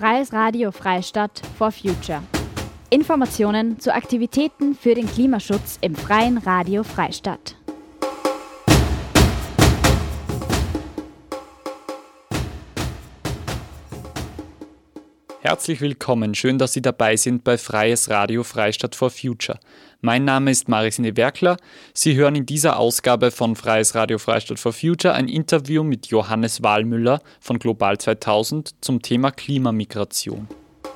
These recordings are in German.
Freies Radio Freistadt for Future. Informationen zu Aktivitäten für den Klimaschutz im Freien Radio Freistadt. Herzlich willkommen, schön, dass Sie dabei sind bei Freies Radio Freistadt for Future. Mein Name ist Marisine Werkler. Sie hören in dieser Ausgabe von Freies Radio Freistadt for Future ein Interview mit Johannes Wallmüller von Global 2000 zum Thema Klimamigration.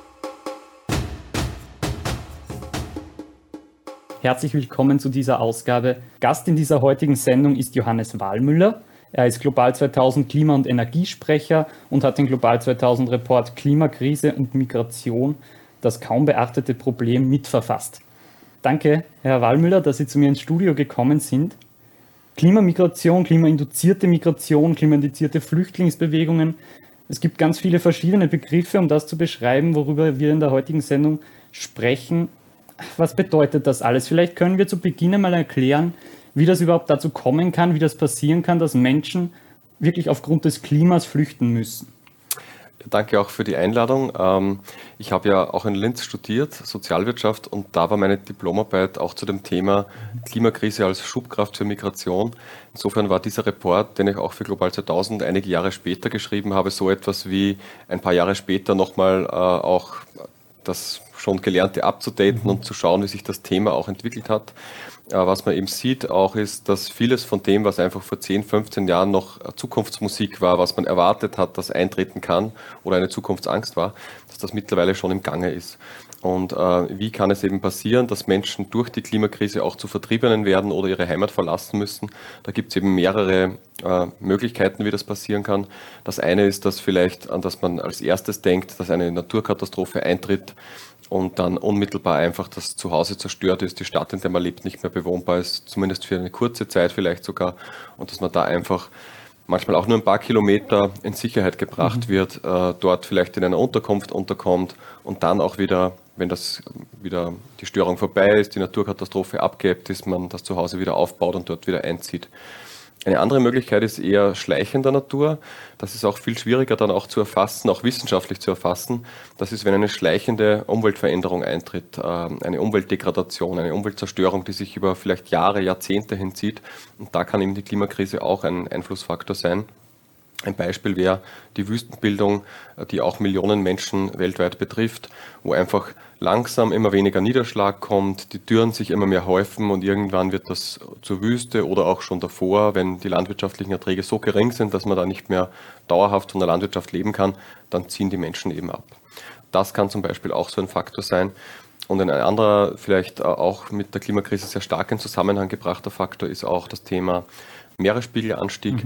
Herzlich willkommen zu dieser Ausgabe. Gast in dieser heutigen Sendung ist Johannes Wallmüller. Er ist Global 2000 Klima- und Energiesprecher und hat den Global 2000 Report Klimakrise und Migration, das kaum beachtete Problem, mitverfasst. Danke, Herr Wallmüller, dass Sie zu mir ins Studio gekommen sind. Klimamigration, klimainduzierte Migration, klimainduzierte Flüchtlingsbewegungen. Es gibt ganz viele verschiedene Begriffe, um das zu beschreiben, worüber wir in der heutigen Sendung sprechen. Was bedeutet das alles? Vielleicht können wir zu Beginn einmal erklären, wie das überhaupt dazu kommen kann, wie das passieren kann, dass Menschen wirklich aufgrund des Klimas flüchten müssen. Danke auch für die Einladung. Ich habe ja auch in Linz studiert, Sozialwirtschaft, und da war meine Diplomarbeit auch zu dem Thema Klimakrise als Schubkraft für Migration. Insofern war dieser Report, den ich auch für Global 2000 einige Jahre später geschrieben habe, so etwas wie ein paar Jahre später nochmal auch das schon Gelernte abzudaten und zu schauen, wie sich das Thema auch entwickelt hat. Was man eben sieht auch ist, dass vieles von dem, was einfach vor 10, 15 Jahren noch Zukunftsmusik war, was man erwartet hat, dass eintreten kann oder eine Zukunftsangst war, dass das mittlerweile schon im Gange ist. Und wie kann es eben passieren, dass Menschen durch die Klimakrise auch zu Vertriebenen werden oder ihre Heimat verlassen müssen? Da gibt es eben mehrere Möglichkeiten, wie das passieren kann. Das eine ist, dass vielleicht, an das man als erstes denkt, dass eine Naturkatastrophe eintritt und dann unmittelbar einfach das Zuhause zerstört ist, die Stadt, in der man lebt, nicht mehr bewohnbar ist, zumindest für eine kurze Zeit vielleicht sogar, und dass man da einfach manchmal auch nur ein paar Kilometer in Sicherheit gebracht wird, dort vielleicht in einer Unterkunft unterkommt und dann auch wieder, wenn das wieder die Störung vorbei ist, die Naturkatastrophe abgeebbt ist, man das Zuhause wieder aufbaut und dort wieder einzieht. Eine andere Möglichkeit ist eher schleichender Natur. Das ist auch viel schwieriger dann auch zu erfassen, auch wissenschaftlich zu erfassen. Das ist, wenn eine schleichende Umweltveränderung eintritt, eine Umweltdegradation, eine Umweltzerstörung, die sich über vielleicht Jahre, Jahrzehnte hinzieht. Und da kann eben die Klimakrise auch ein Einflussfaktor sein. Ein Beispiel wäre die Wüstenbildung, die auch Millionen Menschen weltweit betrifft, wo einfach langsam immer weniger Niederschlag kommt, die Dürren sich immer mehr häufen und irgendwann wird das zur Wüste oder auch schon davor, wenn die landwirtschaftlichen Erträge so gering sind, dass man da nicht mehr dauerhaft von der Landwirtschaft leben kann, dann ziehen die Menschen eben ab. Das kann zum Beispiel auch so ein Faktor sein. Und ein anderer, vielleicht auch mit der Klimakrise sehr stark in Zusammenhang gebrachter Faktor ist auch das Thema Meeresspiegelanstieg.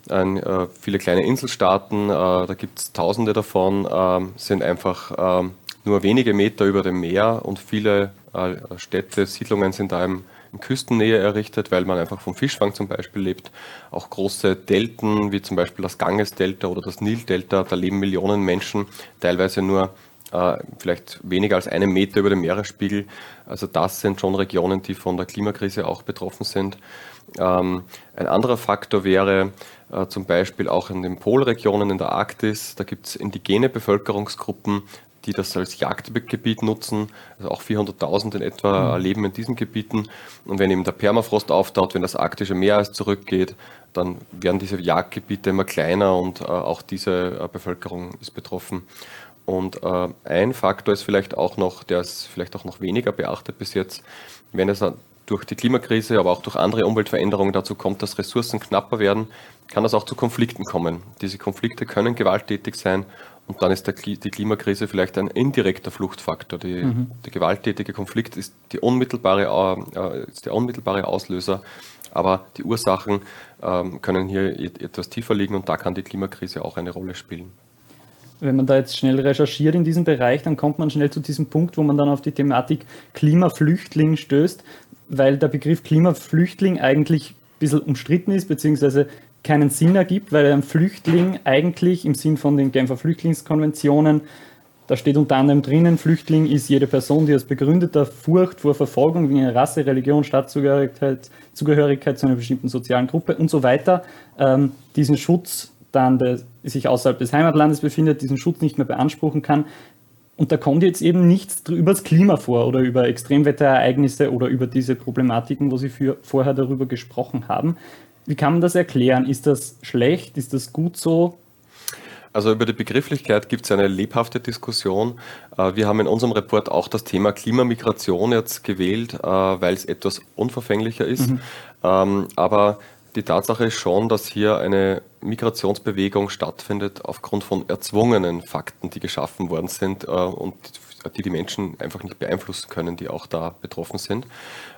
Viele kleine Inselstaaten, da gibt es Tausende davon, sind einfach nur wenige Meter über dem Meer und viele Städte, Siedlungen sind da in Küstennähe errichtet, weil man einfach vom Fischfang zum Beispiel lebt. Auch große Delten, wie zum Beispiel das Gangesdelta oder das Nildelta, da leben Millionen Menschen, teilweise nur vielleicht weniger als 1 Meter über dem Meeresspiegel. Also das sind schon Regionen, die von der Klimakrise auch betroffen sind. Ein anderer Faktor wäre zum Beispiel auch in den Polregionen in der Arktis. Da gibt es indigene Bevölkerungsgruppen, die das als Jagdgebiet nutzen. Also auch 400.000 in etwa leben in diesen Gebieten. Und wenn eben der Permafrost auftaut, wenn das arktische Meereis zurückgeht, dann werden diese Jagdgebiete immer kleiner und auch diese Bevölkerung ist betroffen. Und ein Faktor ist vielleicht auch noch, der ist vielleicht auch noch weniger beachtet bis jetzt, wenn es durch die Klimakrise, aber auch durch andere Umweltveränderungen dazu kommt, dass Ressourcen knapper werden, kann das auch zu Konflikten kommen. Diese Konflikte können gewalttätig sein und dann ist die Klimakrise vielleicht ein indirekter Fluchtfaktor. Der gewalttätige Konflikt ist der unmittelbare Auslöser, aber die Ursachen können hier etwas tiefer liegen und da kann die Klimakrise auch eine Rolle spielen. Wenn man da jetzt schnell recherchiert in diesem Bereich, dann kommt man schnell zu diesem Punkt, wo man dann auf die Thematik Klimaflüchtling stößt, weil der Begriff Klimaflüchtling eigentlich ein bisschen umstritten ist, beziehungsweise keinen Sinn ergibt, weil ein Flüchtling eigentlich im Sinn von den Genfer Flüchtlingskonventionen, da steht unter anderem drinnen, Flüchtling ist jede Person, die aus begründeter Furcht vor Verfolgung wegen Rasse, Religion, Staatzugehörigkeit zu einer bestimmten sozialen Gruppe und so weiter diesen Schutz dann der sich außerhalb des Heimatlandes befindet, diesen Schutz nicht mehr beanspruchen kann. Und da kommt jetzt eben nichts über das Klima vor oder über Extremwetterereignisse oder über diese Problematiken, wo Sie vorher darüber gesprochen haben. Wie kann man das erklären? Ist das schlecht? Ist das gut so? Also über die Begrifflichkeit gibt es eine lebhafte Diskussion. Wir haben in unserem Report auch das Thema Klimamigration jetzt gewählt, weil es etwas unverfänglicher ist. Aber die Tatsache ist schon, dass hier eine Migrationsbewegung stattfindet aufgrund von erzwungenen Fakten, die geschaffen worden sind und die Menschen einfach nicht beeinflussen können, die auch da betroffen sind.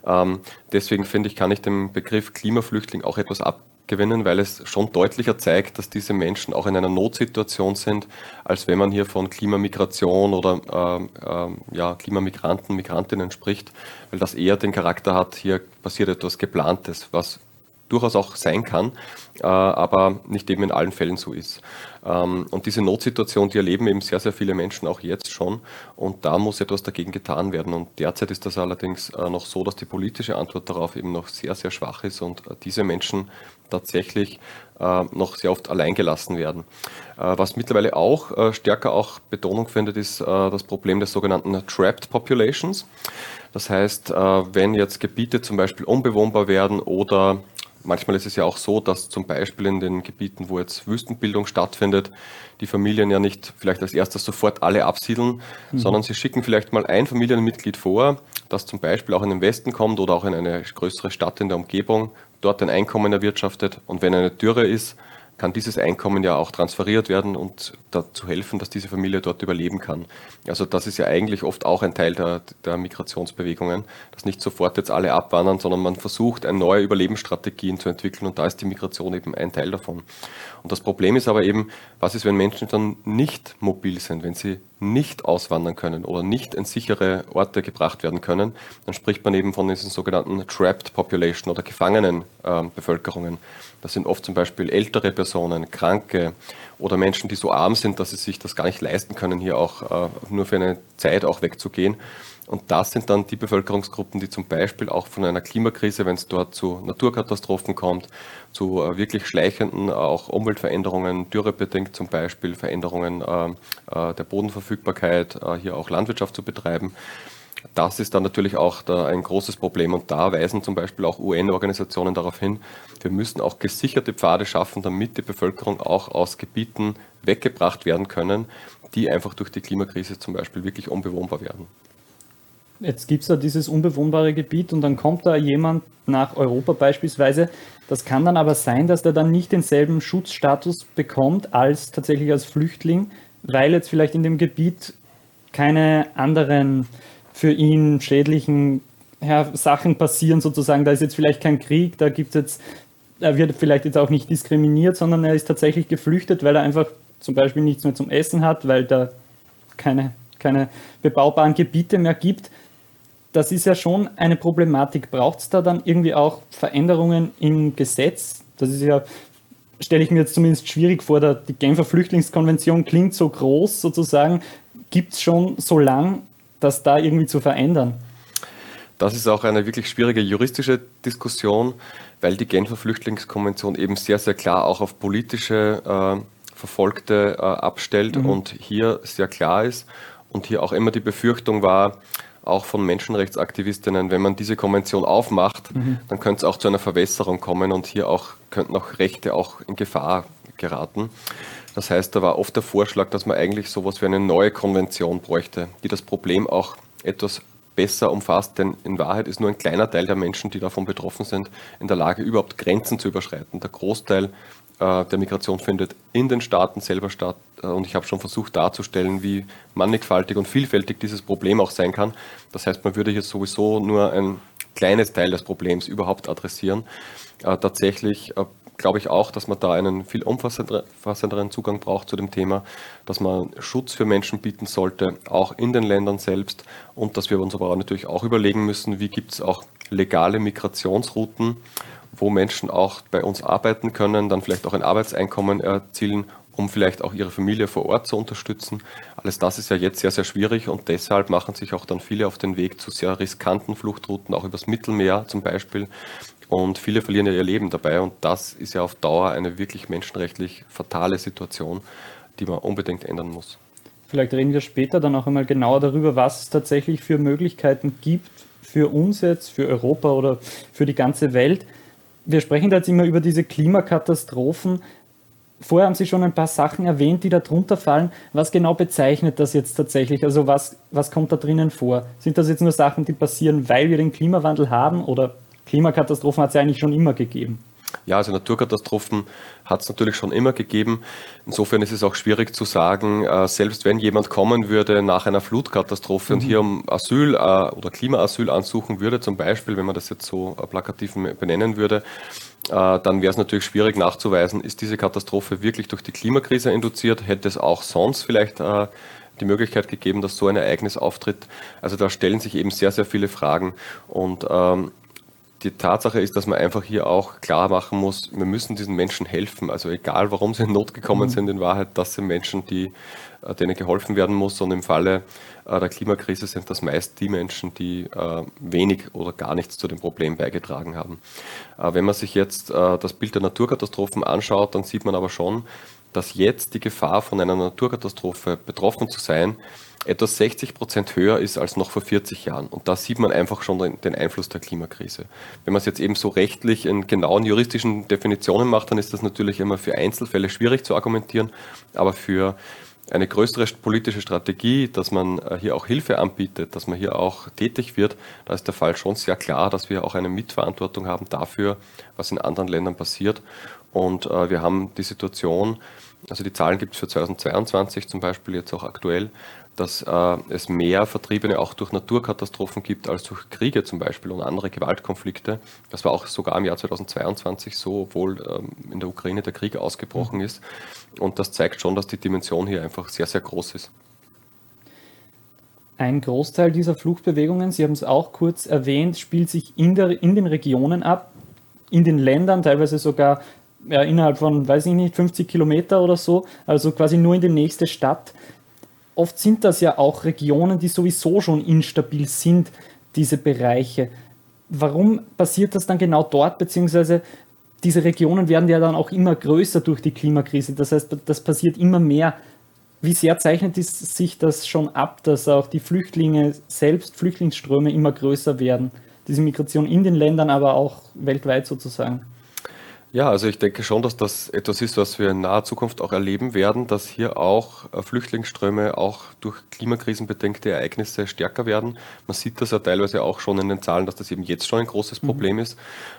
Deswegen finde ich, kann ich dem Begriff Klimaflüchtling auch etwas abgewinnen, weil es schon deutlicher zeigt, dass diese Menschen auch in einer Notsituation sind, als wenn man hier von Klimamigration oder Klimamigranten, Migrantinnen spricht, weil das eher den Charakter hat, hier passiert etwas Geplantes, was durchaus auch sein kann, aber nicht eben in allen Fällen so ist. Und diese Notsituation, die erleben eben sehr, sehr viele Menschen auch jetzt schon und da muss etwas dagegen getan werden. Und derzeit ist das allerdings noch so, dass die politische Antwort darauf eben noch sehr, sehr schwach ist und diese Menschen tatsächlich noch sehr oft allein gelassen werden. Was mittlerweile auch stärker auch Betonung findet, ist das Problem des sogenannten Trapped Populations. Das heißt, wenn jetzt Gebiete zum Beispiel unbewohnbar werden oder manchmal ist es ja auch so, dass zum Beispiel in den Gebieten, wo jetzt Wüstenbildung stattfindet, die Familien ja nicht vielleicht als erstes sofort alle absiedeln, sondern sie schicken vielleicht mal ein Familienmitglied vor, das zum Beispiel auch in den Westen kommt oder auch in eine größere Stadt in der Umgebung, dort ein Einkommen erwirtschaftet und wenn eine Dürre ist, kann dieses Einkommen ja auch transferiert werden und dazu helfen, dass diese Familie dort überleben kann. Also das ist ja eigentlich oft auch ein Teil der Migrationsbewegungen, dass nicht sofort jetzt alle abwandern, sondern man versucht, neue Überlebensstrategien zu entwickeln und da ist die Migration eben ein Teil davon. Und das Problem ist aber eben, was ist, wenn Menschen dann nicht mobil sind, wenn sie nicht auswandern können oder nicht in sichere Orte gebracht werden können, dann spricht man eben von diesen sogenannten Trapped Population oder Gefangenenbevölkerungen. Das sind oft zum Beispiel ältere Personen, Kranke oder Menschen, die so arm sind, dass sie sich das gar nicht leisten können, hier auch nur für eine Zeit auch wegzugehen. Und das sind dann die Bevölkerungsgruppen, die zum Beispiel auch von einer Klimakrise, wenn es dort zu Naturkatastrophen kommt, zu wirklich schleichenden auch Umweltveränderungen, dürrebedingt zum Beispiel, Veränderungen der Bodenverfügbarkeit, hier auch Landwirtschaft zu betreiben. Das ist dann natürlich auch ein großes Problem und da weisen zum Beispiel auch UN-Organisationen darauf hin, wir müssen auch gesicherte Pfade schaffen, damit die Bevölkerung auch aus Gebieten weggebracht werden können, die einfach durch die Klimakrise zum Beispiel wirklich unbewohnbar werden. Jetzt gibt es ja dieses unbewohnbare Gebiet und dann kommt da jemand nach Europa beispielsweise. Das kann dann aber sein, dass der dann nicht denselben Schutzstatus bekommt als tatsächlich als Flüchtling, weil jetzt vielleicht in dem Gebiet keine anderen für ihn schädlichen Sachen passieren sozusagen. Da ist jetzt vielleicht kein Krieg, er wird vielleicht jetzt auch nicht diskriminiert, sondern er ist tatsächlich geflüchtet, weil er einfach zum Beispiel nichts mehr zum Essen hat, weil da keine bebaubaren Gebiete mehr gibt. Das ist ja schon eine Problematik. Braucht es da dann irgendwie auch Veränderungen im Gesetz? Das ist ja, stelle ich mir jetzt zumindest schwierig vor, die Genfer Flüchtlingskonvention klingt so groß sozusagen. Gibt es schon so lang, das da irgendwie zu verändern? Das ist auch eine wirklich schwierige juristische Diskussion, weil die Genfer Flüchtlingskonvention eben sehr, sehr klar auch auf politische Verfolgte abstellt und hier sehr klar ist und hier auch immer die Befürchtung war, auch von Menschenrechtsaktivistinnen, wenn man diese Konvention aufmacht, dann könnte es auch zu einer Verwässerung kommen und hier auch könnten auch Rechte auch in Gefahr geraten. Das heißt, da war oft der Vorschlag, dass man eigentlich sowas wie eine neue Konvention bräuchte, die das Problem auch etwas besser umfasst, denn in Wahrheit ist nur ein kleiner Teil der Menschen, die davon betroffen sind, in der Lage, überhaupt Grenzen zu überschreiten. Der Großteil der Migration findet in den Staaten selber statt und ich habe schon versucht darzustellen, wie mannigfaltig und vielfältig dieses Problem auch sein kann. Das heißt, man würde hier sowieso nur ein kleines Teil des Problems überhaupt adressieren. Tatsächlich glaube ich auch, dass man da einen viel umfassenderen Zugang braucht zu dem Thema, dass man Schutz für Menschen bieten sollte, auch in den Ländern selbst und dass wir uns aber natürlich auch überlegen müssen, wie gibt es auch legale Migrationsrouten, wo Menschen auch bei uns arbeiten können, dann vielleicht auch ein Arbeitseinkommen erzielen, um vielleicht auch ihre Familie vor Ort zu unterstützen. Alles das ist ja jetzt sehr, sehr schwierig und deshalb machen sich auch dann viele auf den Weg zu sehr riskanten Fluchtrouten, auch übers Mittelmeer zum Beispiel. und viele verlieren ja ihr Leben dabei und das ist ja auf Dauer eine wirklich menschenrechtlich fatale Situation, die man unbedingt ändern muss. Vielleicht reden wir später dann auch einmal genauer darüber, was es tatsächlich für Möglichkeiten gibt für uns jetzt, für Europa oder für die ganze Welt. Wir sprechen da jetzt immer über diese Klimakatastrophen. Vorher haben Sie schon ein paar Sachen erwähnt, die da drunter fallen. Was genau bezeichnet das jetzt tatsächlich? Also was kommt da drinnen vor? Sind das jetzt nur Sachen, die passieren, weil wir den Klimawandel haben, oder Klimakatastrophen hat es ja eigentlich schon immer gegeben? Ja, also Naturkatastrophen hat es natürlich schon immer gegeben. Insofern ist es auch schwierig zu sagen, selbst wenn jemand kommen würde nach einer Flutkatastrophe und hier um Asyl oder Klimaasyl ansuchen würde, zum Beispiel, wenn man das jetzt so plakativ benennen würde, dann wäre es natürlich schwierig nachzuweisen, ist diese Katastrophe wirklich durch die Klimakrise induziert, hätte es auch sonst vielleicht die Möglichkeit gegeben, dass so ein Ereignis auftritt. Also da stellen sich eben sehr, sehr viele Fragen und die Tatsache ist, dass man einfach hier auch klar machen muss, wir müssen diesen Menschen helfen. Also egal, warum sie in Not gekommen sind, in Wahrheit, das sind Menschen, denen geholfen werden muss. Und im Falle der Klimakrise sind das meist die Menschen, die wenig oder gar nichts zu dem Problem beigetragen haben. Wenn man sich jetzt das Bild der Naturkatastrophen anschaut, dann sieht man aber schon, dass jetzt die Gefahr von einer Naturkatastrophe betroffen zu sein, etwa 60% höher ist als noch vor 40 Jahren. Und da sieht man einfach schon den Einfluss der Klimakrise. Wenn man es jetzt eben so rechtlich in genauen juristischen Definitionen macht, dann ist das natürlich immer für Einzelfälle schwierig zu argumentieren, aber für eine größere politische Strategie, dass man hier auch Hilfe anbietet, dass man hier auch tätig wird, da ist der Fall schon sehr klar, dass wir auch eine Mitverantwortung haben dafür, was in anderen Ländern passiert. Und wir haben die Situation, also die Zahlen gibt es für 2022 zum Beispiel jetzt auch aktuell, dass es mehr Vertriebene auch durch Naturkatastrophen gibt als durch Kriege zum Beispiel und andere Gewaltkonflikte. Das war auch sogar im Jahr 2022 so, obwohl in der Ukraine der Krieg ausgebrochen ist. Und das zeigt schon, dass die Dimension hier einfach sehr, sehr groß ist. Ein Großteil dieser Fluchtbewegungen, Sie haben es auch kurz erwähnt, spielt sich in den Regionen ab, in den Ländern, teilweise sogar innerhalb von, weiß ich nicht, 50 Kilometer oder so, also quasi nur in die nächste Stadt. Oft sind das ja auch Regionen, die sowieso schon instabil sind, diese Bereiche. Warum passiert das dann genau dort, beziehungsweise diese Regionen werden ja dann auch immer größer durch die Klimakrise, das heißt, das passiert immer mehr. Wie sehr zeichnet sich das schon ab, dass auch die Flüchtlinge selbst, Flüchtlingsströme immer größer werden? Diese Migration in den Ländern, aber auch weltweit sozusagen. Ja, also ich denke schon, dass das etwas ist, was wir in naher Zukunft auch erleben werden, dass hier auch Flüchtlingsströme auch durch klimakrisenbedingte Ereignisse stärker werden. Man sieht das ja teilweise auch schon in den Zahlen, dass das eben jetzt schon ein großes Problem ist.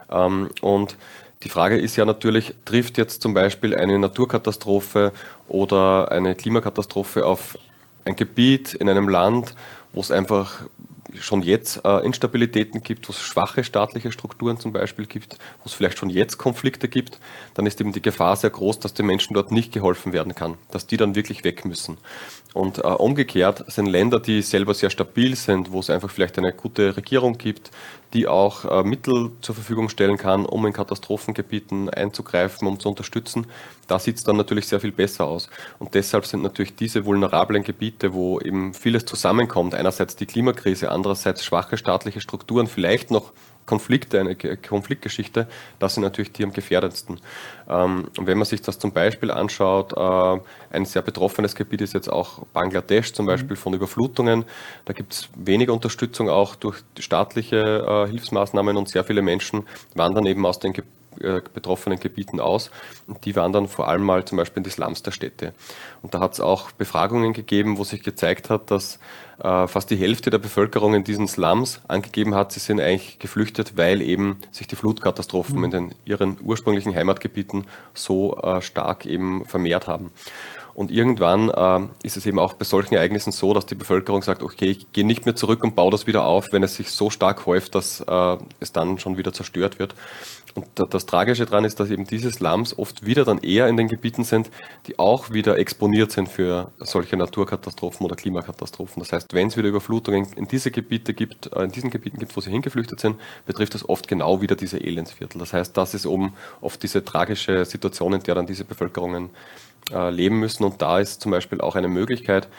Und die Frage ist ja natürlich, trifft jetzt zum Beispiel eine Naturkatastrophe oder eine Klimakatastrophe auf ein Gebiet in einem Land, wo es einfach schon jetzt Instabilitäten gibt, wo es schwache staatliche Strukturen zum Beispiel gibt, wo es vielleicht schon jetzt Konflikte gibt, dann ist eben die Gefahr sehr groß, dass den Menschen dort nicht geholfen werden kann, dass die dann wirklich weg müssen. Und umgekehrt sind Länder, die selber sehr stabil sind, wo es einfach vielleicht eine gute Regierung gibt, die auch Mittel zur Verfügung stellen kann, um in Katastrophengebieten einzugreifen, um zu unterstützen, da sieht es dann natürlich sehr viel besser aus. Und deshalb sind natürlich diese vulnerablen Gebiete, wo eben vieles zusammenkommt, einerseits die Klimakrise, andererseits schwache staatliche Strukturen, vielleicht noch Konflikte, eine Konfliktgeschichte, das sind natürlich die am gefährdetsten. Und wenn man sich das zum Beispiel anschaut, ein sehr betroffenes Gebiet ist jetzt auch Bangladesch zum Beispiel von Überflutungen. Da gibt es wenig Unterstützung auch durch staatliche Hilfsmaßnahmen und sehr viele Menschen wandern eben aus den betroffenen Gebieten aus und die wandern vor allem mal zum Beispiel in die Slums der Städte. Und da hat es auch Befragungen gegeben, wo sich gezeigt hat, dass fast die Hälfte der Bevölkerung in diesen Slums angegeben hat, sie sind eigentlich geflüchtet, weil eben sich die Flutkatastrophen in ihren ursprünglichen Heimatgebieten so stark eben vermehrt haben. Und irgendwann ist es eben auch bei solchen Ereignissen so, dass die Bevölkerung sagt, okay, ich gehe nicht mehr zurück und baue das wieder auf, wenn es sich so stark häuft, dass es dann schon wieder zerstört wird. Und das Tragische daran ist, dass eben diese Slums oft wieder dann eher in den Gebieten sind, die auch wieder exponiert sind für solche Naturkatastrophen oder Klimakatastrophen. Das heißt, wenn es wieder Überflutungen in diesen Gebieten gibt, wo sie hingeflüchtet sind, betrifft das oft genau wieder diese Elendsviertel. Das heißt, das ist oft diese tragische Situation, in der dann diese Bevölkerungen leben müssen. Und da ist zum Beispiel auch eine Möglichkeit,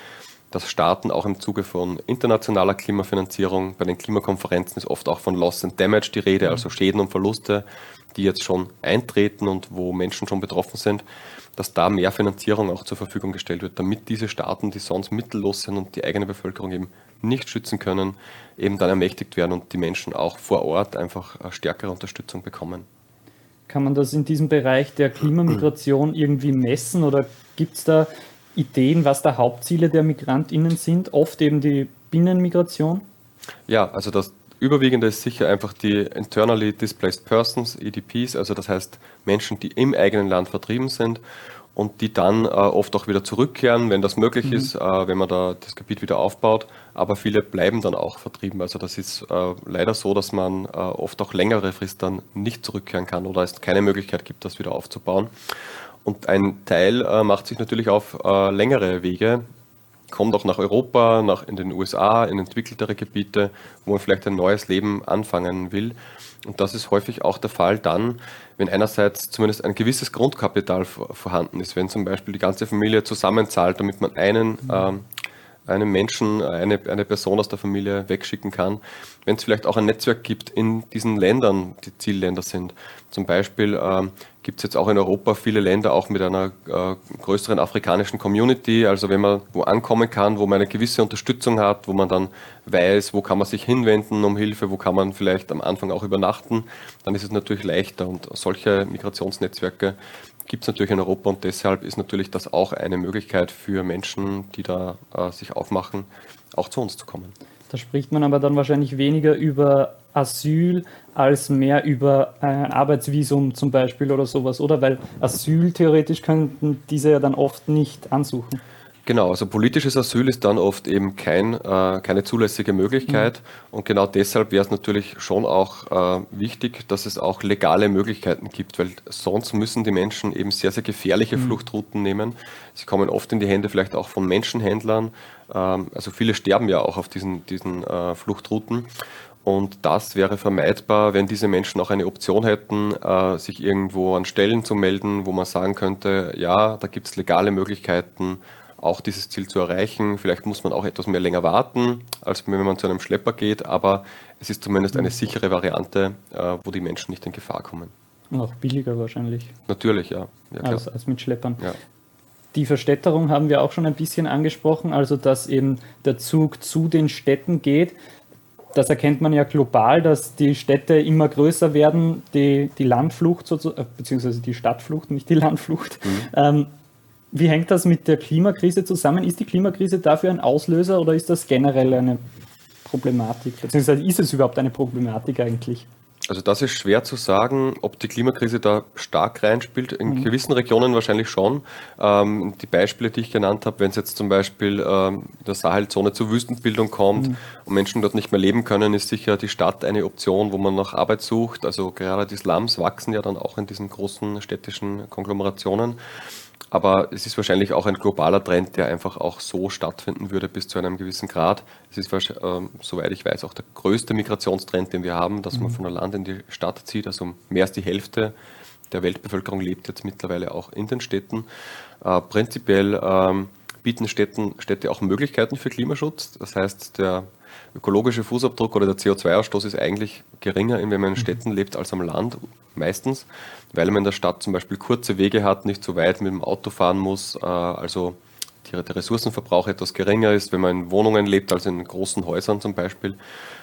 dass Staaten auch im Zuge von internationaler Klimafinanzierung, bei den Klimakonferenzen ist oft auch von Loss and Damage die Rede, also Schäden und Verluste, die jetzt schon eintreten und wo Menschen schon betroffen sind, dass da mehr Finanzierung auch zur Verfügung gestellt wird, damit diese Staaten, die sonst mittellos sind und die eigene Bevölkerung eben nicht schützen können, eben dann ermächtigt werden und die Menschen auch vor Ort einfach stärkere Unterstützung bekommen. Kann man das in diesem Bereich der Klimamigration irgendwie messen oder gibt es da Ideen, was da Hauptziele der MigrantInnen sind? Oft eben die Binnenmigration? Ja, also das Überwiegende ist sicher einfach die Internally Displaced Persons, EDPs, also das heißt Menschen, die im eigenen Land vertrieben sind und die dann oft auch wieder zurückkehren, wenn das möglich ist, wenn man da das Gebiet wieder aufbaut. Aber viele bleiben dann auch vertrieben. Also das ist leider so, dass man oft auch längere Frist dann nicht zurückkehren kann oder es keine Möglichkeit gibt, das wieder aufzubauen. Und ein Teil macht sich natürlich auf längere Wege, kommt auch nach Europa, in den USA, in entwickeltere Gebiete, wo man vielleicht ein neues Leben anfangen will. Und das ist häufig auch der Fall dann, wenn einerseits zumindest ein gewisses Grundkapital vorhanden ist, wenn zum Beispiel die ganze Familie zusammenzahlt, damit man einen Menschen, eine Person aus der Familie wegschicken kann, wenn es vielleicht auch ein Netzwerk gibt in diesen Ländern, die Zielländer sind. Zum Beispiel gibt es jetzt auch in Europa viele Länder auch mit einer größeren afrikanischen Community, also wenn man wo ankommen kann, wo man eine gewisse Unterstützung hat, wo man dann weiß, wo kann man sich hinwenden um Hilfe, wo kann man vielleicht am Anfang auch übernachten, dann ist es natürlich leichter und solche Migrationsnetzwerke gibt es natürlich in Europa und deshalb ist natürlich das auch eine Möglichkeit für Menschen, die da sich aufmachen, auch zu uns zu kommen. Da spricht man aber dann wahrscheinlich weniger über Asyl als mehr über ein Arbeitsvisum zum Beispiel oder sowas, oder? Weil Asyl theoretisch könnten diese ja dann oft nicht ansuchen. Genau, also politisches Asyl ist dann oft eben keine zulässige Möglichkeit und genau deshalb wäre es natürlich schon auch wichtig, dass es auch legale Möglichkeiten gibt, weil sonst müssen die Menschen eben sehr, sehr gefährliche Fluchtrouten nehmen. Sie kommen oft in die Hände vielleicht auch von Menschenhändlern, also viele sterben ja auch auf diesen Fluchtrouten. Und das wäre vermeidbar, wenn diese Menschen auch eine Option hätten, sich irgendwo an Stellen zu melden, wo man sagen könnte, ja, da gibt es legale Möglichkeiten, auch dieses Ziel zu erreichen. Vielleicht muss man auch etwas mehr länger warten, als wenn man zu einem Schlepper geht, aber es ist zumindest eine sichere Variante, wo die Menschen nicht in Gefahr kommen. Und auch billiger wahrscheinlich. Natürlich, ja. Als mit Schleppern. Ja. Die Verstädterung haben wir auch schon ein bisschen angesprochen, also dass eben der Zug zu den Städten geht. Das erkennt man ja global, dass die Städte immer größer werden, die Landflucht, beziehungsweise die Stadtflucht, nicht die Landflucht. Wie hängt das mit der Klimakrise zusammen? Ist die Klimakrise dafür ein Auslöser oder ist das generell eine Problematik? Beziehungsweise ist es überhaupt eine Problematik eigentlich? Also das ist schwer zu sagen, ob die Klimakrise da stark reinspielt. In gewissen Regionen wahrscheinlich schon. Die Beispiele, die ich genannt habe, wenn es jetzt zum Beispiel in der Sahelzone zur Wüstenbildung kommt und Menschen dort nicht mehr leben können, ist sicher die Stadt eine Option, wo man nach Arbeit sucht. Also gerade die Slums wachsen ja dann auch in diesen großen städtischen Konglomerationen. Aber es ist wahrscheinlich auch ein globaler Trend, der einfach auch so stattfinden würde bis zu einem gewissen Grad. Es ist, soweit ich weiß, auch der größte Migrationstrend, den wir haben, dass man von der Land in die Stadt zieht. Also mehr als die Hälfte der Weltbevölkerung lebt jetzt mittlerweile auch in den Städten. Prinzipiell bieten Städte auch Möglichkeiten für Klimaschutz. Das heißt, der ökologische Fußabdruck oder der CO2-Ausstoß ist eigentlich geringer, wenn man in Städten lebt, als am Land meistens, weil man in der Stadt zum Beispiel kurze Wege hat, nicht so weit mit dem Auto fahren muss, also der Ressourcenverbrauch etwas geringer ist, wenn man in Wohnungen lebt, als in großen Häusern zum Beispiel.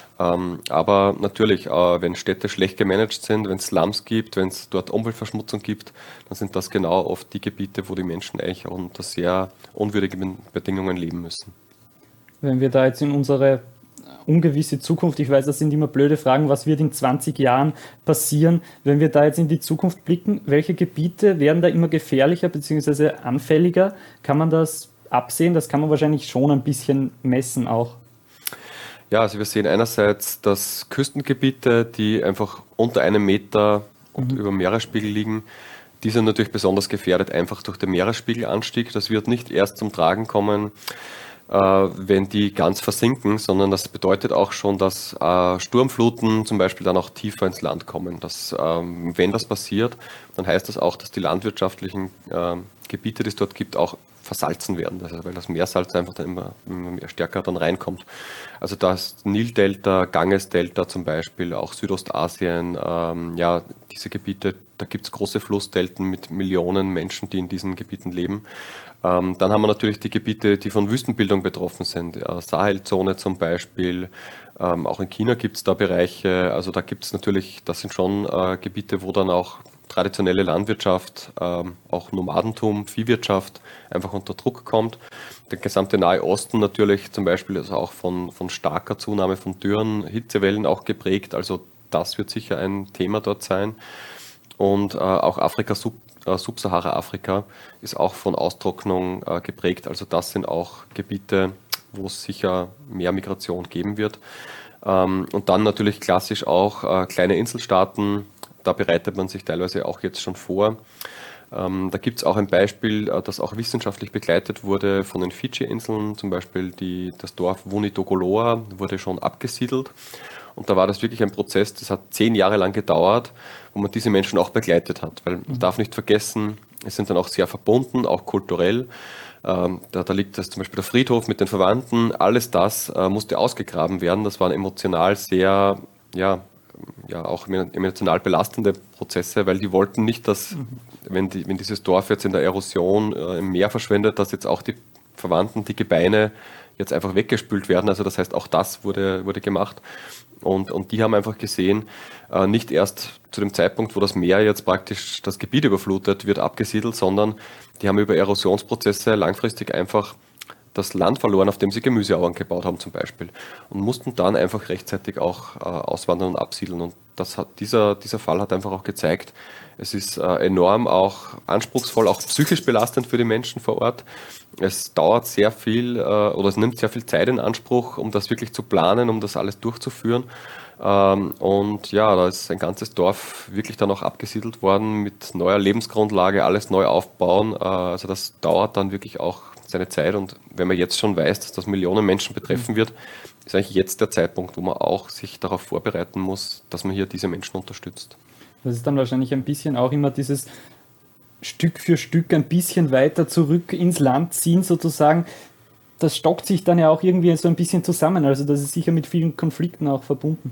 Aber natürlich, wenn Städte schlecht gemanagt sind, wenn es Slums gibt, wenn es dort Umweltverschmutzung gibt, dann sind das genau oft die Gebiete, wo die Menschen eigentlich auch unter sehr unwürdigen Bedingungen leben müssen. Wenn wir da jetzt in unsere ungewisse Zukunft, ich weiß, das sind immer blöde Fragen, was wird in 20 Jahren passieren, wenn wir da jetzt in die Zukunft blicken, welche Gebiete werden da immer gefährlicher bzw. anfälliger? Kann man das absehen? Das kann man wahrscheinlich schon ein bisschen messen auch. Ja, also wir sehen einerseits, dass Küstengebiete, die einfach unter 1 Meter und über Meeresspiegel liegen, die sind natürlich besonders gefährdet, einfach durch den Meeresspiegelanstieg. Das wird nicht erst zum Tragen kommen, wenn die ganz versinken, sondern das bedeutet auch schon, dass Sturmfluten zum Beispiel dann auch tiefer ins Land kommen. Wenn das passiert, dann heißt das auch, dass die landwirtschaftlichen Gebiete, die es dort gibt, auch versalzen werden, also weil das Meersalz einfach dann immer stärker dann reinkommt. Also das Nildelta, Gangesdelta zum Beispiel, auch Südostasien, diese Gebiete, da gibt es große Flussdelten mit Millionen Menschen, die in diesen Gebieten leben. Dann haben wir natürlich die Gebiete, die von Wüstenbildung betroffen sind, Sahelzone zum Beispiel. Auch in China gibt es da Bereiche, also da gibt es natürlich, das sind schon Gebiete, wo dann auch traditionelle Landwirtschaft, auch Nomadentum, Viehwirtschaft einfach unter Druck kommt. Der gesamte Nahe Osten natürlich zum Beispiel ist auch von starker Zunahme von Dürren, Hitzewellen auch geprägt, also das wird sicher ein Thema dort sein. Und auch Afrika, Subsahara-Afrika ist auch von Austrocknung geprägt, also das sind auch Gebiete, wo es sicher mehr Migration geben wird. Und dann natürlich klassisch auch kleine Inselstaaten, da bereitet man sich teilweise auch jetzt schon vor. Da gibt es auch ein Beispiel, das auch wissenschaftlich begleitet wurde von den Fidschi-Inseln, zum Beispiel das Dorf Wunitogoloa wurde schon abgesiedelt. Und da war das wirklich ein Prozess, das hat 10 Jahre lang gedauert, wo man diese Menschen auch begleitet hat. Weil man darf nicht vergessen, es sind dann auch sehr verbunden, auch kulturell. Da liegt das zum Beispiel der Friedhof mit den Verwandten, alles das musste ausgegraben werden. Das waren emotional sehr, auch emotional belastende Prozesse, weil die wollten nicht, dass, wenn dieses Dorf jetzt in der Erosion im Meer verschwindet, dass jetzt auch die Verwandten, die Gebeine jetzt einfach weggespült werden. Also das heißt, auch das wurde gemacht. Und die haben einfach gesehen, nicht erst zu dem Zeitpunkt, wo das Meer jetzt praktisch das Gebiet überflutet, wird abgesiedelt, sondern die haben über Erosionsprozesse langfristig einfach das Land verloren, auf dem sie Gemüseauern gebaut haben zum Beispiel und mussten dann einfach rechtzeitig auch auswandern und absiedeln. Und dieser Fall hat einfach auch gezeigt, es ist enorm auch anspruchsvoll, auch psychisch belastend für die Menschen vor Ort. Es dauert sehr viel oder es nimmt sehr viel Zeit in Anspruch, um das wirklich zu planen, um das alles durchzuführen. Und ja, da ist ein ganzes Dorf wirklich dann auch abgesiedelt worden mit neuer Lebensgrundlage, alles neu aufbauen. Also das dauert dann wirklich auch seine Zeit. Und wenn man jetzt schon weiß, dass das Millionen Menschen betreffen wird, ist eigentlich jetzt der Zeitpunkt, wo man auch sich darauf vorbereiten muss, dass man hier diese Menschen unterstützt. Das ist dann wahrscheinlich ein bisschen auch immer dieses Stück für Stück ein bisschen weiter zurück ins Land ziehen sozusagen. Das stockt sich dann ja auch irgendwie so ein bisschen zusammen. Also das ist sicher mit vielen Konflikten auch verbunden.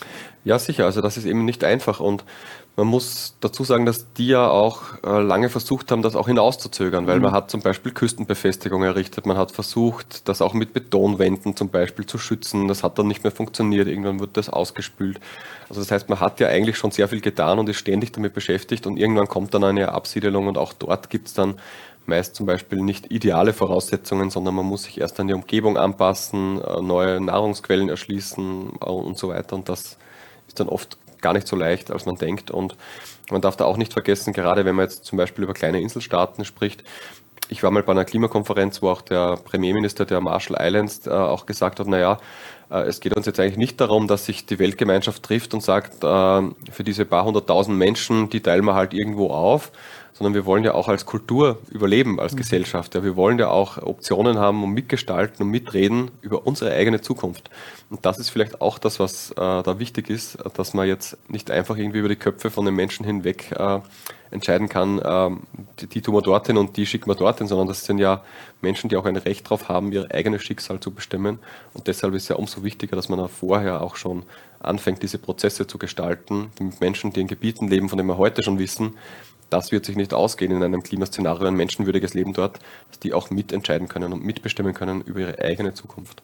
Ja, sicher. Also das ist eben nicht einfach. Und man muss dazu sagen, dass die ja auch lange versucht haben, das auch hinauszuzögern, weil man hat zum Beispiel Küstenbefestigung errichtet, man hat versucht, das auch mit Betonwänden zum Beispiel zu schützen, das hat dann nicht mehr funktioniert, irgendwann wurde das ausgespült. Also das heißt, man hat ja eigentlich schon sehr viel getan und ist ständig damit beschäftigt und irgendwann kommt dann eine Absiedelung und auch dort gibt es dann meist zum Beispiel nicht ideale Voraussetzungen, sondern man muss sich erst an die Umgebung anpassen, neue Nahrungsquellen erschließen und so weiter und das ist dann oft gar nicht so leicht, als man denkt. Und man darf da auch nicht vergessen, gerade wenn man jetzt zum Beispiel über kleine Inselstaaten spricht. Ich war mal bei einer Klimakonferenz, wo auch der Premierminister der Marshall Islands auch gesagt hat, es geht uns jetzt eigentlich nicht darum, dass sich die Weltgemeinschaft trifft und sagt, für diese paar 100.000 Menschen, die teilen wir halt irgendwo auf, sondern wir wollen ja auch als Kultur überleben, als Gesellschaft. Ja, wir wollen ja auch Optionen haben und mitgestalten und mitreden über unsere eigene Zukunft. Und das ist vielleicht auch das, was da wichtig ist, dass man jetzt nicht einfach irgendwie über die Köpfe von den Menschen hinweg entscheiden kann, die tun wir dorthin und die schicken wir dorthin, sondern das sind ja Menschen, die auch ein Recht darauf haben, ihr eigenes Schicksal zu bestimmen. Und deshalb ist es ja umso wichtiger, dass man da vorher auch schon anfängt, diese Prozesse zu gestalten, mit Menschen, die in Gebieten leben, von denen wir heute schon wissen, das wird sich nicht ausgehen in einem Klimaszenario, ein menschenwürdiges Leben dort, dass die auch mitentscheiden können und mitbestimmen können über ihre eigene Zukunft.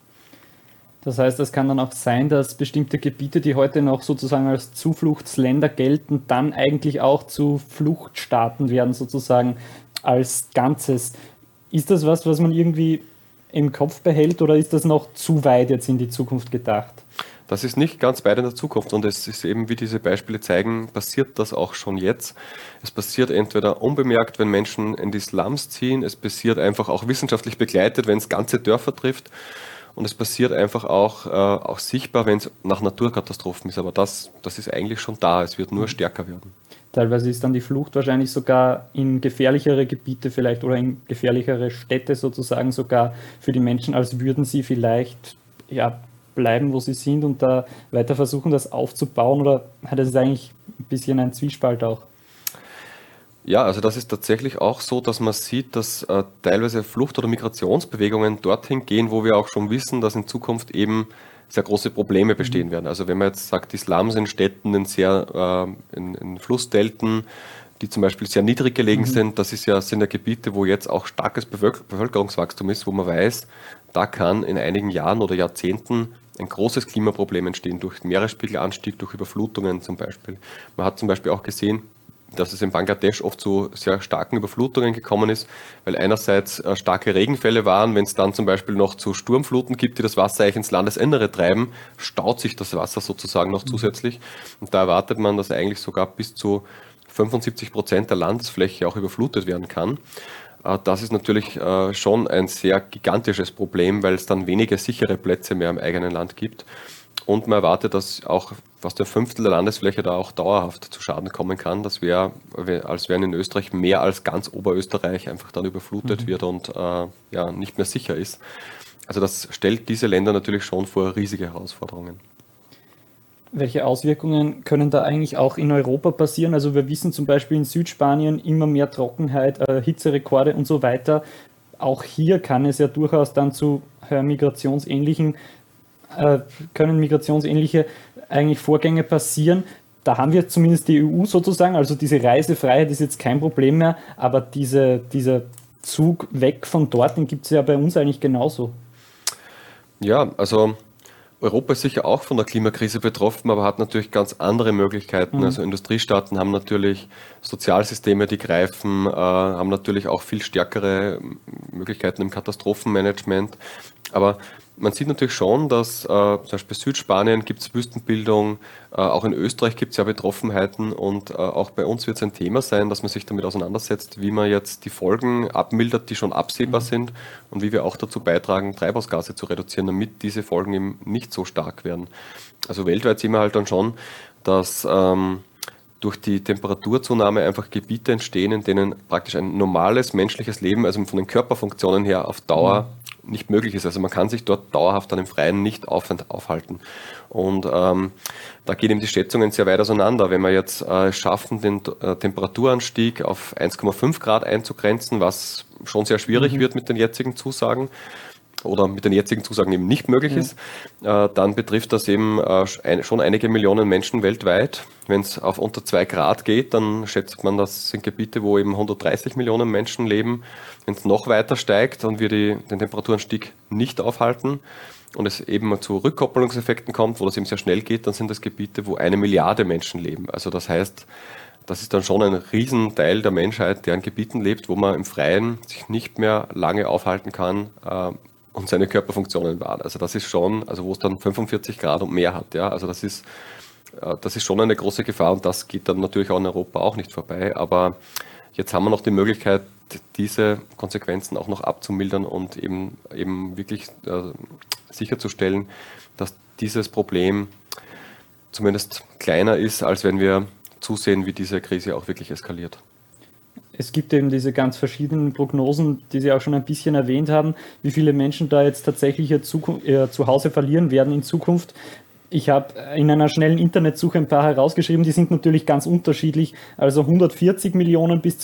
Das heißt, es kann dann auch sein, dass bestimmte Gebiete, die heute noch sozusagen als Zufluchtsländer gelten, dann eigentlich auch zu Fluchtstaaten werden, sozusagen als Ganzes. Ist das was man irgendwie im Kopf behält oder ist das noch zu weit jetzt in die Zukunft gedacht? Das ist nicht ganz weit in der Zukunft und es ist eben, wie diese Beispiele zeigen, passiert das auch schon jetzt. Es passiert entweder unbemerkt, wenn Menschen in die Slums ziehen, es passiert einfach auch wissenschaftlich begleitet, wenn es ganze Dörfer trifft und es passiert einfach auch sichtbar, wenn es nach Naturkatastrophen ist. Aber das ist eigentlich schon da, es wird nur stärker werden. Teilweise ist dann die Flucht wahrscheinlich sogar in gefährlichere Gebiete vielleicht oder in gefährlichere Städte sozusagen sogar für die Menschen, als würden sie vielleicht bleiben, wo sie sind und da weiter versuchen, das aufzubauen, oder hat es eigentlich ein bisschen ein Zwiespalt auch? Ja, also das ist tatsächlich auch so, dass man sieht, dass teilweise Flucht- oder Migrationsbewegungen dorthin gehen, wo wir auch schon wissen, dass in Zukunft eben sehr große Probleme bestehen werden. Also wenn man jetzt sagt, die Slums in Städten, in Flussdelten, die zum Beispiel sehr niedrig gelegen sind, sind ja Gebiete, wo jetzt auch starkes Bevölkerungswachstum ist, wo man weiß, da kann in einigen Jahren oder Jahrzehnten ein großes Klimaproblem entstehen, durch Meeresspiegelanstieg, durch Überflutungen zum Beispiel. Man hat zum Beispiel auch gesehen, dass es in Bangladesch oft zu sehr starken Überflutungen gekommen ist, weil einerseits starke Regenfälle waren, wenn es dann zum Beispiel noch zu Sturmfluten gibt, die das Wasser eigentlich ins Landesinnere treiben, staut sich das Wasser sozusagen noch zusätzlich. Und da erwartet man, dass eigentlich sogar bis zu 75% der Landesfläche auch überflutet werden kann. Das ist natürlich schon ein sehr gigantisches Problem, weil es dann wenige sichere Plätze mehr im eigenen Land gibt. Und man erwartet, dass auch fast ein Fünftel der Landesfläche da auch dauerhaft zu Schaden kommen kann. Das wäre, als wenn in Österreich mehr als ganz Oberösterreich einfach dann überflutet wird und nicht mehr sicher ist. Also das stellt diese Länder natürlich schon vor riesige Herausforderungen. Welche Auswirkungen können da eigentlich auch in Europa passieren? Also wir wissen zum Beispiel in Südspanien immer mehr Trockenheit, Hitzerekorde und so weiter. Auch hier kann es ja durchaus dann zu können migrationsähnliche eigentlich Vorgänge passieren. Da haben wir zumindest die EU sozusagen, also diese Reisefreiheit ist jetzt kein Problem mehr, aber dieser Zug weg von dort, den gibt es ja bei uns eigentlich genauso. Ja, also Europa ist sicher auch von der Klimakrise betroffen, aber hat natürlich ganz andere Möglichkeiten. Also Industriestaaten haben natürlich Sozialsysteme, die greifen, haben natürlich auch viel stärkere Möglichkeiten im Katastrophenmanagement. Aber man sieht natürlich schon, dass zum Beispiel Südspanien gibt es Wüstenbildung, auch in Österreich gibt es ja Betroffenheiten und auch bei uns wird es ein Thema sein, dass man sich damit auseinandersetzt, wie man jetzt die Folgen abmildert, die schon absehbar sind und wie wir auch dazu beitragen, Treibhausgase zu reduzieren, damit diese Folgen eben nicht so stark werden. Also weltweit sehen wir halt dann schon, dass durch die Temperaturzunahme einfach Gebiete entstehen, in denen praktisch ein normales menschliches Leben, also von den Körperfunktionen her auf Dauer nicht möglich ist. Also man kann sich dort dauerhaft dann im Freien nicht aufhalten. Und da gehen eben die Schätzungen sehr weit auseinander. Wenn wir jetzt schaffen, den Temperaturanstieg auf 1,5 Grad einzugrenzen, was schon sehr schwierig wird mit den jetzigen Zusagen, oder mit den jetzigen Zusagen eben nicht möglich ist, dann betrifft das eben schon einige Millionen Menschen weltweit. Wenn es auf unter 2 Grad geht, dann schätzt man, das sind Gebiete, wo eben 130 Millionen Menschen leben. Wenn es noch weiter steigt und wir den Temperaturanstieg nicht aufhalten und es eben zu Rückkoppelungseffekten kommt, wo das eben sehr schnell geht, dann sind das Gebiete, wo 1 Milliarde Menschen leben. Also das heißt, das ist dann schon ein Riesenteil der Menschheit, der in Gebieten lebt, wo man im Freien sich nicht mehr lange aufhalten kann, und seine Körperfunktionen wahren. Also das ist schon, also wo es dann 45 Grad und mehr hat, ja, also das ist schon eine große Gefahr und das geht dann natürlich auch in Europa auch nicht vorbei, aber jetzt haben wir noch die Möglichkeit, diese Konsequenzen auch noch abzumildern und eben wirklich sicherzustellen, dass dieses Problem zumindest kleiner ist, als wenn wir zusehen, wie diese Krise auch wirklich eskaliert. Es gibt eben diese ganz verschiedenen Prognosen, die Sie auch schon ein bisschen erwähnt haben, wie viele Menschen da jetzt tatsächlich ihr Zuhause verlieren werden in Zukunft. Ich habe in einer schnellen Internetsuche ein paar herausgeschrieben, die sind natürlich ganz unterschiedlich. Also 140 Millionen bis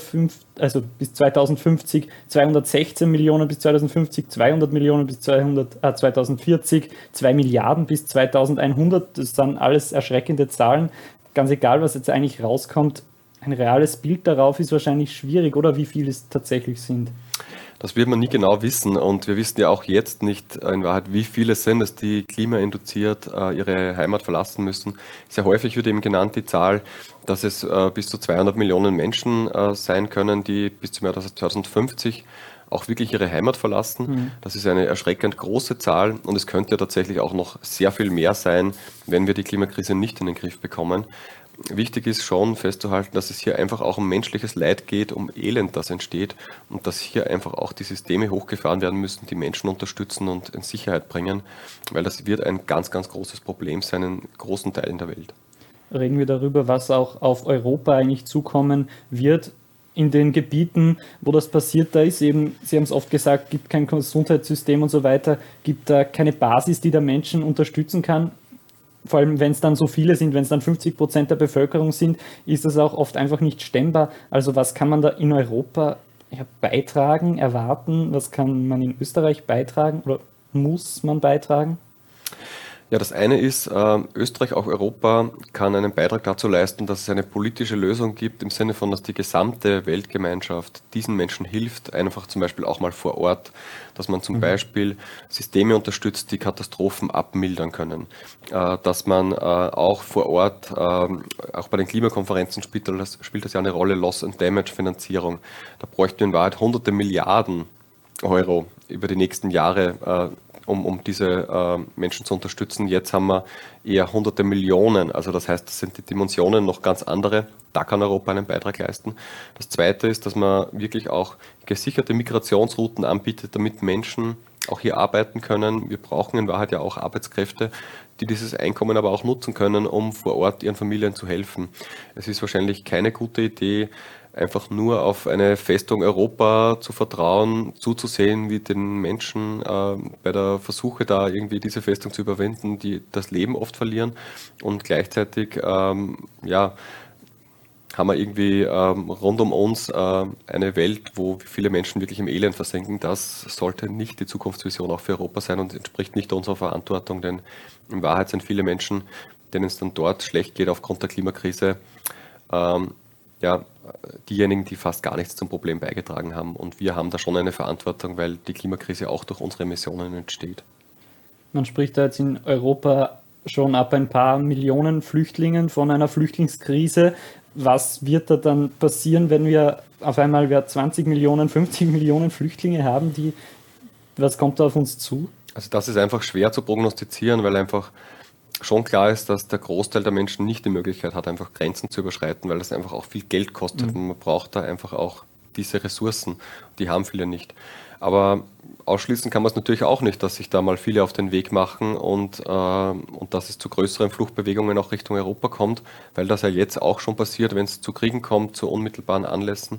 2050, 216 Millionen bis 2050, 200 Millionen bis 2040, 2 Milliarden bis 2100. Das sind alles erschreckende Zahlen. Ganz egal, was jetzt eigentlich rauskommt. Ein reales Bild darauf ist wahrscheinlich schwierig, oder wie viele es tatsächlich sind. Das wird man nie genau wissen und wir wissen ja auch jetzt nicht in Wahrheit, wie viele sind es, die klimainduziert ihre Heimat verlassen müssen. Sehr häufig wird eben genannt die Zahl, dass es bis zu 200 Millionen Menschen sein können, die bis zum Jahr 2050 auch wirklich ihre Heimat verlassen. Das ist eine erschreckend große Zahl und es könnte tatsächlich auch noch sehr viel mehr sein, wenn wir die Klimakrise nicht in den Griff bekommen. Wichtig ist schon festzuhalten, dass es hier einfach auch um menschliches Leid geht, um Elend, das entsteht und dass hier einfach auch die Systeme hochgefahren werden müssen, die Menschen unterstützen und in Sicherheit bringen, weil das wird ein ganz, ganz großes Problem sein in großen Teilen der Welt. Reden wir darüber, was auch auf Europa eigentlich zukommen wird. In den Gebieten, wo das passiert, da ist eben, Sie haben es oft gesagt, gibt kein Gesundheitssystem und so weiter, gibt da keine Basis, die der Menschen unterstützen kann. vor allem wenn es dann so viele sind, wenn es dann 50% der Bevölkerung sind, ist das auch oft einfach nicht stemmbar. Also was kann man da in Europa beitragen, erwarten? Was kann man in Österreich beitragen oder muss man beitragen? Ja, das eine ist, Österreich, auch Europa, kann einen Beitrag dazu leisten, dass es eine politische Lösung gibt, im Sinne von, dass die gesamte Weltgemeinschaft diesen Menschen hilft, einfach zum Beispiel auch mal vor Ort, dass man zum Beispiel Systeme unterstützt, die Katastrophen abmildern können, dass man auch vor Ort, auch bei den Klimakonferenzen spielt das ja eine Rolle, Loss-and-Damage-Finanzierung. Da bräuchten wir in Wahrheit hunderte Milliarden Euro über die nächsten Jahre, um diese Menschen zu unterstützen. Jetzt haben wir eher hunderte Millionen. Also das heißt, das sind die Dimensionen noch ganz andere. Da kann Europa einen Beitrag leisten. Das Zweite ist, dass man wirklich auch gesicherte Migrationsrouten anbietet, damit Menschen auch hier arbeiten können. Wir brauchen in Wahrheit ja auch Arbeitskräfte, die dieses Einkommen aber auch nutzen können, um vor Ort ihren Familien zu helfen. Es ist wahrscheinlich keine gute Idee, einfach nur auf eine Festung Europa zu vertrauen, zuzusehen, wie den Menschen bei der Versuche da irgendwie diese Festung zu überwinden, die das Leben oft verlieren, und gleichzeitig haben wir irgendwie rund um uns eine Welt, wo viele Menschen wirklich im Elend versinken. Das sollte nicht die Zukunftsvision auch für Europa sein und entspricht nicht unserer Verantwortung, denn in Wahrheit sind viele Menschen, denen es dann dort schlecht geht aufgrund der Klimakrise, diejenigen, die fast gar nichts zum Problem beigetragen haben. Und wir haben da schon eine Verantwortung, weil die Klimakrise auch durch unsere Emissionen entsteht. Man spricht da jetzt in Europa schon ab ein paar Millionen Flüchtlingen von einer Flüchtlingskrise. Was wird da dann passieren, wenn wir auf einmal 20 Millionen, 50 Millionen Flüchtlinge haben? Was kommt da auf uns zu? Also das ist einfach schwer zu prognostizieren, weil einfach schon klar ist, dass der Großteil der Menschen nicht die Möglichkeit hat, einfach Grenzen zu überschreiten, weil das einfach auch viel Geld kostet und man braucht da einfach auch diese Ressourcen. Die haben viele nicht. Aber ausschließen kann man es natürlich auch nicht, dass sich da mal viele auf den Weg machen und dass es zu größeren Fluchtbewegungen auch Richtung Europa kommt, weil das ja jetzt auch schon passiert, wenn es zu Kriegen kommt, zu unmittelbaren Anlässen,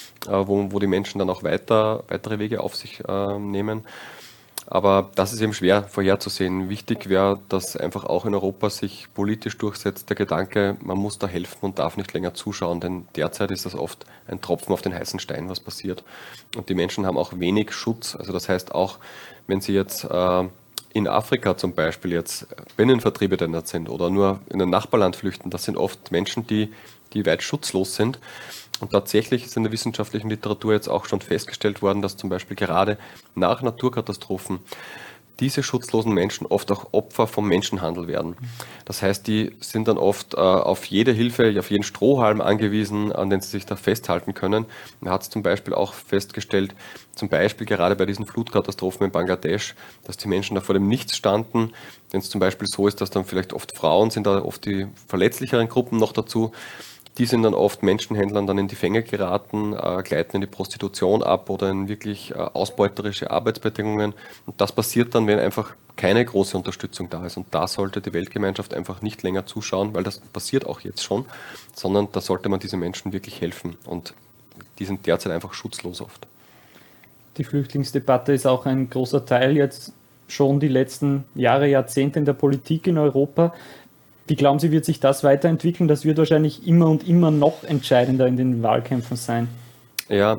wo die Menschen dann auch weitere Wege auf sich nehmen. Aber das ist eben schwer vorherzusehen. Wichtig wäre, dass einfach auch in Europa sich politisch durchsetzt der Gedanke, man muss da helfen und darf nicht länger zuschauen, denn derzeit ist das oft ein Tropfen auf den heißen Stein, was passiert. Und die Menschen haben auch wenig Schutz. Also das heißt auch, wenn sie jetzt in Afrika zum Beispiel jetzt Binnenvertriebene sind oder nur in ein Nachbarland flüchten, das sind oft Menschen, die weit schutzlos sind. Und tatsächlich ist in der wissenschaftlichen Literatur jetzt auch schon festgestellt worden, dass zum Beispiel gerade nach Naturkatastrophen diese schutzlosen Menschen oft auch Opfer vom Menschenhandel werden. Das heißt, die sind dann oft auf jede Hilfe, auf jeden Strohhalm angewiesen, an den sie sich da festhalten können. Man hat es zum Beispiel auch festgestellt, zum Beispiel gerade bei diesen Flutkatastrophen in Bangladesch, dass die Menschen da vor dem Nichts standen. Wenn es zum Beispiel so ist, dass dann vielleicht oft Frauen sind, da oft die verletzlicheren Gruppen noch dazu, die sind dann oft Menschenhändlern dann in die Fänge geraten, gleiten in die Prostitution ab oder in wirklich ausbeuterische Arbeitsbedingungen. Und das passiert dann, wenn einfach keine große Unterstützung da ist. Und da sollte die Weltgemeinschaft einfach nicht länger zuschauen, weil das passiert auch jetzt schon, sondern da sollte man diesen Menschen wirklich helfen. Und die sind derzeit einfach schutzlos oft. Die Flüchtlingsdebatte ist auch ein großer Teil jetzt schon die letzten Jahre, Jahrzehnte in der Politik in Europa. Wie glauben Sie, wird sich das weiterentwickeln? Das wird wahrscheinlich immer und immer noch entscheidender in den Wahlkämpfen sein. Ja,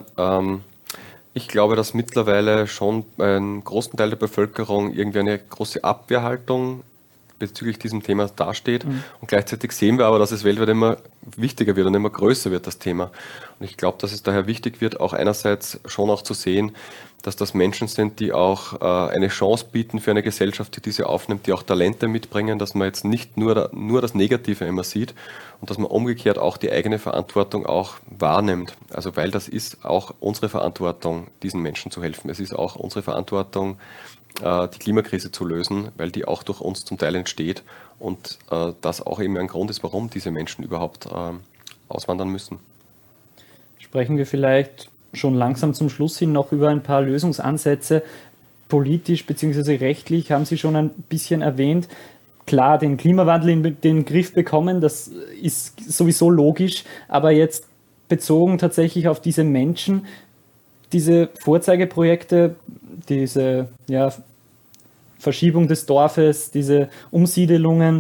ich glaube, dass mittlerweile schon bei einem großen Teil der Bevölkerung irgendwie eine große Abwehrhaltung bezüglich diesem Thema dasteht. Und gleichzeitig sehen wir aber, dass es weltweit immer wichtiger wird und immer größer wird, das Thema. Und ich glaube, dass es daher wichtig wird, auch einerseits schon auch zu sehen, dass das Menschen sind, die auch eine Chance bieten für eine Gesellschaft, die diese aufnimmt, die auch Talente mitbringen, dass man jetzt nicht nur das Negative immer sieht und dass man umgekehrt auch die eigene Verantwortung auch wahrnimmt. Also weil das ist auch unsere Verantwortung, diesen Menschen zu helfen. Es ist auch unsere Verantwortung, die Klimakrise zu lösen, weil die auch durch uns zum Teil entsteht und das auch eben ein Grund ist, warum diese Menschen überhaupt auswandern müssen. Sprechen wir vielleicht schon langsam zum Schluss hin noch über ein paar Lösungsansätze. Politisch bzw. rechtlich haben Sie schon ein bisschen erwähnt. Klar, den Klimawandel in den Griff bekommen, das ist sowieso logisch, aber jetzt bezogen tatsächlich auf diese Menschen, diese Vorzeigeprojekte, diese Verschiebung des Dorfes, diese Umsiedelungen,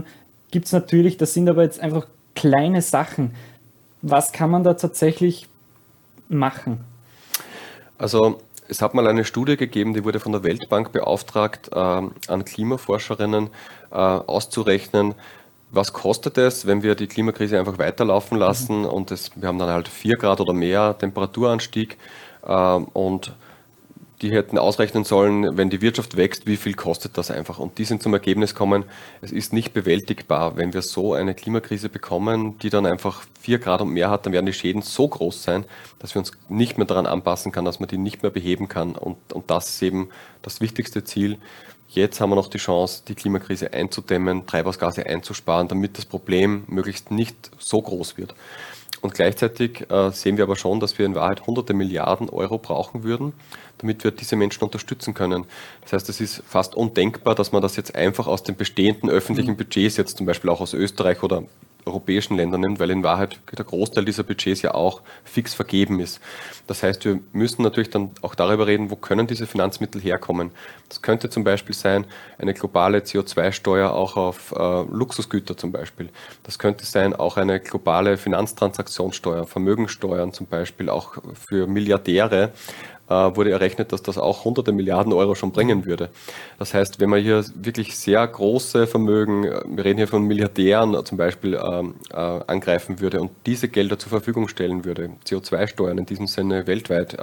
gibt es natürlich, das sind aber jetzt einfach kleine Sachen. Was kann man da tatsächlich machen? Also es hat mal eine Studie gegeben, die wurde von der Weltbank beauftragt, an Klimaforscherinnen auszurechnen, was kostet es, wenn wir die Klimakrise einfach weiterlaufen lassen und wir haben dann halt 4 Grad oder mehr Temperaturanstieg und die hätten ausrechnen sollen, wenn die Wirtschaft wächst, wie viel kostet das einfach. Und die sind zum Ergebnis gekommen, es ist nicht bewältigbar. Wenn wir so eine Klimakrise bekommen, die dann einfach 4 Grad und mehr hat, dann werden die Schäden so groß sein, dass wir uns nicht mehr daran anpassen können, dass man die nicht mehr beheben kann. Und das ist eben das wichtigste Ziel. Jetzt haben wir noch die Chance, die Klimakrise einzudämmen, Treibhausgase einzusparen, damit das Problem möglichst nicht so groß wird. Und gleichzeitig sehen wir aber schon, dass wir in Wahrheit hunderte Milliarden Euro brauchen würden, damit wir diese Menschen unterstützen können. Das heißt, es ist fast undenkbar, dass man das jetzt einfach aus den bestehenden öffentlichen Budgets, jetzt zum Beispiel auch aus Österreich oder europäischen Ländern nimmt, weil in Wahrheit der Großteil dieser Budgets ja auch fix vergeben ist. Das heißt, wir müssen natürlich dann auch darüber reden, wo können diese Finanzmittel herkommen. Das könnte zum Beispiel sein, eine globale CO2-Steuer auch auf Luxusgüter zum Beispiel. Das könnte sein, auch eine globale Finanztransaktionssteuer, Vermögensteuern zum Beispiel, auch für Milliardäre. Wurde errechnet, dass das auch hunderte Milliarden Euro schon bringen würde. Das heißt, wenn man hier wirklich sehr große Vermögen, wir reden hier von Milliardären zum Beispiel, angreifen würde und diese Gelder zur Verfügung stellen würde, CO2-Steuern in diesem Sinne weltweit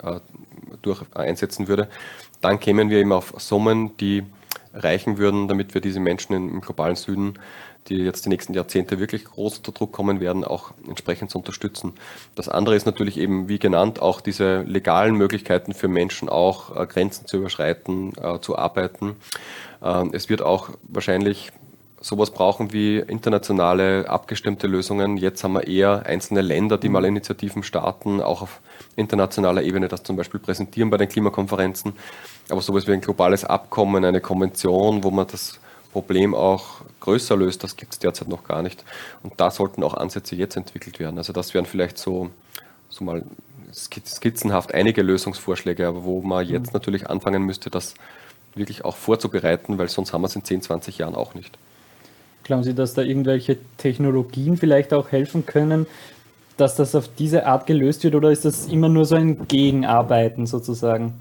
einsetzen würde, dann kämen wir eben auf Summen, die reichen würden, damit wir diese Menschen im globalen Süden, die jetzt die nächsten Jahrzehnte wirklich groß unter Druck kommen werden, auch entsprechend zu unterstützen. Das andere ist natürlich eben, wie genannt, auch diese legalen Möglichkeiten für Menschen auch Grenzen zu überschreiten, zu arbeiten. Es wird auch wahrscheinlich sowas brauchen wie internationale abgestimmte Lösungen. Jetzt haben wir eher einzelne Länder, die mal Initiativen starten, auch auf internationaler Ebene das zum Beispiel präsentieren bei den Klimakonferenzen. Aber sowas wie ein globales Abkommen, eine Konvention, wo man das Problem auch größer löst, das gibt es derzeit noch gar nicht. Und da sollten auch Ansätze jetzt entwickelt werden. Also das wären vielleicht so mal skizzenhaft einige Lösungsvorschläge, aber wo man jetzt natürlich anfangen müsste, das wirklich auch vorzubereiten, weil sonst haben wir es in 10, 20 Jahren auch nicht. Glauben Sie, dass da irgendwelche Technologien vielleicht auch helfen können, dass das auf diese Art gelöst wird, oder ist das immer nur so ein Gegenarbeiten sozusagen?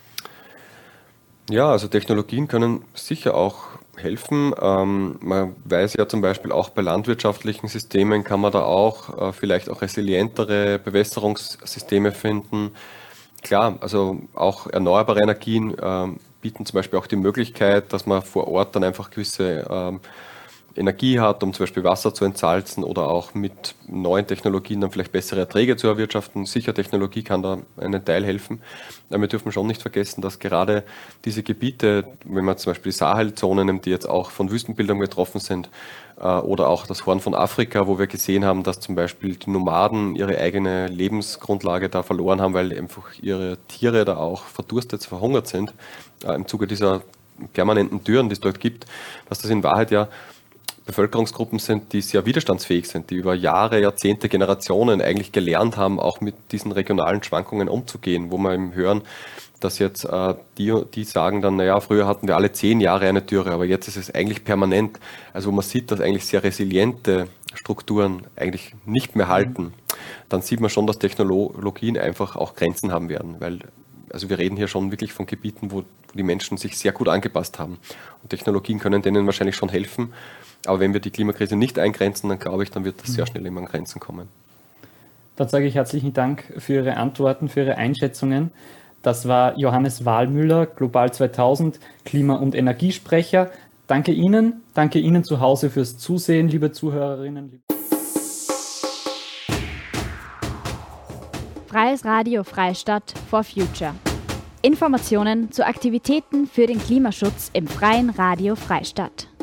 Ja, also Technologien können sicher auch helfen. Man weiß ja zum Beispiel auch bei landwirtschaftlichen Systemen kann man da auch vielleicht auch resilientere Bewässerungssysteme finden. Klar, also auch erneuerbare Energien bieten zum Beispiel auch die Möglichkeit, dass man vor Ort dann einfach gewisse Energie hat, um zum Beispiel Wasser zu entsalzen oder auch mit neuen Technologien dann vielleicht bessere Erträge zu erwirtschaften. Sicher, Technologie kann da einen Teil helfen. Aber wir dürfen schon nicht vergessen, dass gerade diese Gebiete, wenn man zum Beispiel die Sahelzone nimmt, die jetzt auch von Wüstenbildung betroffen sind, oder auch das Horn von Afrika, wo wir gesehen haben, dass zum Beispiel die Nomaden ihre eigene Lebensgrundlage da verloren haben, weil einfach ihre Tiere da auch verdurstet, verhungert sind, im Zuge dieser permanenten Dürren, die es dort gibt, dass das in Wahrheit ja Bevölkerungsgruppen sind, die sehr widerstandsfähig sind, die über Jahre, Jahrzehnte, Generationen eigentlich gelernt haben, auch mit diesen regionalen Schwankungen umzugehen, wo wir eben hören, dass jetzt die sagen dann, naja, früher hatten wir alle 10 Jahre eine Dürre, aber jetzt ist es eigentlich permanent. Also wo man sieht, dass eigentlich sehr resiliente Strukturen eigentlich nicht mehr halten, dann sieht man schon, dass Technologien einfach auch Grenzen haben werden, weil also wir reden hier schon wirklich von Gebieten, wo die Menschen sich sehr gut angepasst haben. Und Technologien können denen wahrscheinlich schon helfen. Aber wenn wir die Klimakrise nicht eingrenzen, dann glaube ich, dann wird das sehr schnell immer an Grenzen kommen. Dann sage ich herzlichen Dank für Ihre Antworten, für Ihre Einschätzungen. Das war Johannes Wahlmüller, Global 2000, Klima- und Energiesprecher. Danke Ihnen zu Hause fürs Zusehen, liebe Zuhörerinnen. Freies Radio Freistadt for Future. Informationen zu Aktivitäten für den Klimaschutz im Freien Radio Freistadt.